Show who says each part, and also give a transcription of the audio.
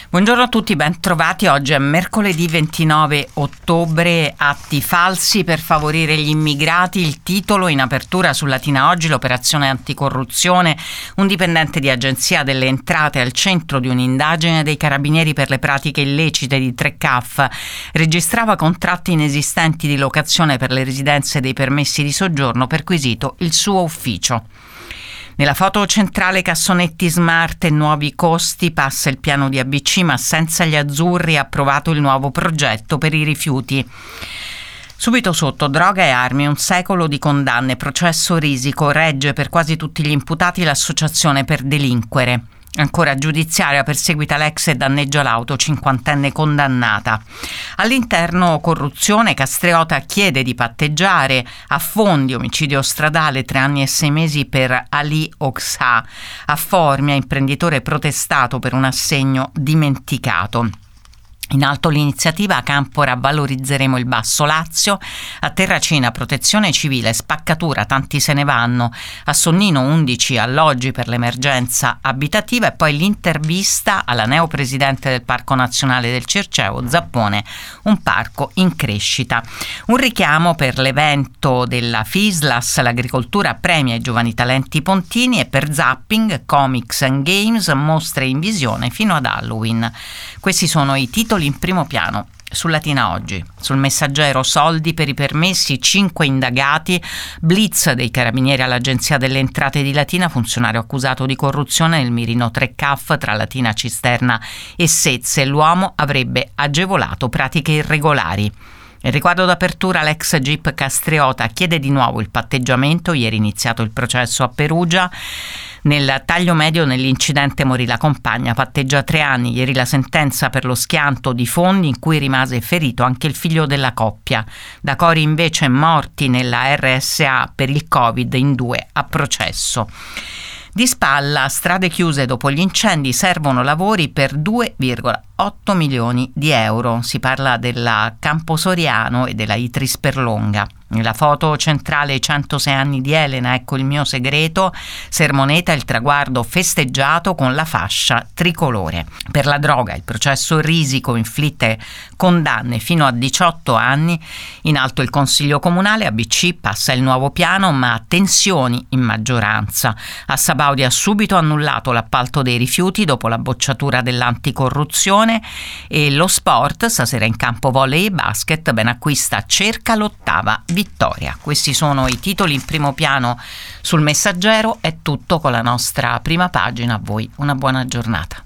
Speaker 1: Buongiorno a tutti, ben trovati. Oggi è mercoledì 29 ottobre. Atti falsi per favorire gli immigrati. Il titolo in apertura su Latina Oggi: l'operazione anticorruzione. Un dipendente di agenzia delle entrate al centro di un'indagine dei carabinieri per le pratiche illecite di Trecaf. Registrava contratti inesistenti di locazione per le residenze dei permessi di soggiorno, perquisito il suo ufficio. Nella foto centrale cassonetti smart e nuovi costi, passa il piano di ABC, ma senza gli azzurri. Ha approvato il nuovo progetto per i rifiuti. Subito sotto: droga e armi, un secolo di condanne, processo risico, regge per quasi tutti gli imputati l'associazione per delinquere. Ancora giudiziaria, perseguita l'ex e danneggia l'auto, 50enne condannata. All'interno corruzione, Castriota chiede di patteggiare a fondi, omicidio stradale, 3 anni e 6 mesi per Ali Oxa. A Formia, imprenditore protestato per un assegno dimenticato. In alto l'iniziativa: a Campora valorizzeremo il Basso Lazio. A Terracina protezione civile, spaccatura, tanti se ne vanno. A Sonnino 11 alloggi per l'emergenza abitativa. E poi l'intervista alla neopresidente del Parco Nazionale del Circeo, Zappone, un parco in crescita. Un richiamo per l'evento della Fislas: l'agricoltura premia i giovani talenti pontini. E per Zapping, comics and games, mostre in visione fino ad Halloween. Questi sono i titoli in primo piano su Latina Oggi. Sul Messaggero: soldi per i permessi, 5 indagati, blitz dei carabinieri all'agenzia delle entrate di Latina, funzionario accusato di corruzione nel mirino Trecaf tra Latina, Cisterna e Sezze. L'uomo avrebbe agevolato pratiche irregolari. Il riquadro d'apertura: l'ex GIP Castriota chiede di nuovo il patteggiamento. Ieri iniziato il processo a Perugia. Nel taglio medio nell'incidente morì la compagna, patteggia 3 anni. Ieri la sentenza per lo schianto di fondi in cui rimase ferito anche il figlio della coppia. Da Cori invece morti nella RSA per il Covid in 2 a processo. Di Spalla, strade chiuse dopo gli incendi, servono lavori per 2,8 milioni di euro. Si parla della Camposoriano e della Itris Perlonga. Nella foto centrale: i 106 anni di Elena, ecco il mio segreto. Sermoneta, il traguardo festeggiato con la fascia tricolore. Per la droga, il processo risico, inflitte condanne fino a 18 anni. In alto il Consiglio Comunale, ABC, passa il nuovo piano, ma tensioni in maggioranza. A Sabaudi ha subito annullato l'appalto dei rifiuti dopo la bocciatura dell'anticorruzione. E lo sport: stasera in campo volley e basket, Benacquista cerca l'8ª vittoria. Questi sono i titoli in primo piano sul Messaggero. È tutto con la nostra prima pagina. A voi una buona giornata.